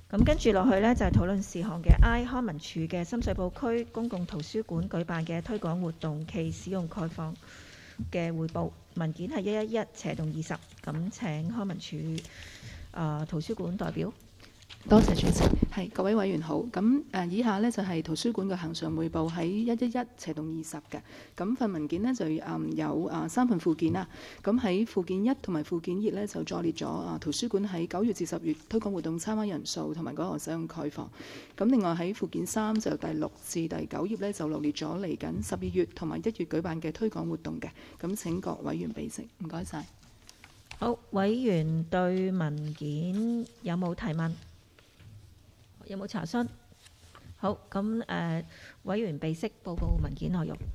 咁跟住落去呢，就係討論事項嘅 I 康文署嘅深水埗區公共圖書館舉辦嘅推廣活動暨使用概況嘅匯報文件係111/20。咁請康文署圖書館代表。 多謝主席，係各位委員好。咁以下呢就係圖書館嘅恆常匯報喺111/20嘅。咁份文件呢就有3份附件啦。咁喺附件1同埋附件2呢就載列咗圖書館喺9月至10月推廣活動參加人數同埋嗰個使用概況。咁另外喺附件3就第6至第9頁呢就羅列咗嚟緊12月同埋1月舉辦嘅推廣活動嘅。咁請各委員備悉，唔該晒。 好，委員對文件有冇提問？有冇查詢？好，咁委員備悉報告文件內容。